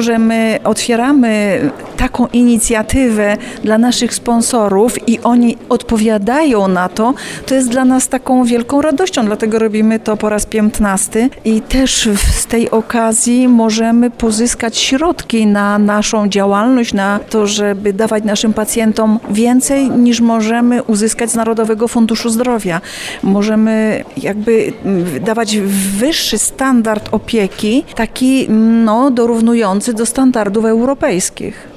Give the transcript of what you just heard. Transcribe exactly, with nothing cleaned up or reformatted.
to, że my otwieramy taką inicjatywę dla naszych sponsorów i oni odpowiadają na to, to jest dla nas taką wielką radością, dlatego robimy to po raz piętnasty i też z tej okazji możemy pozyskać środki na naszą działalność, na to, żeby dawać naszym pacjentom więcej niż możemy uzyskać z Narodowego Funduszu Zdrowia. Możemy jakby dawać wyższy standard opieki, taki no, dorównujący do standardów europejskich.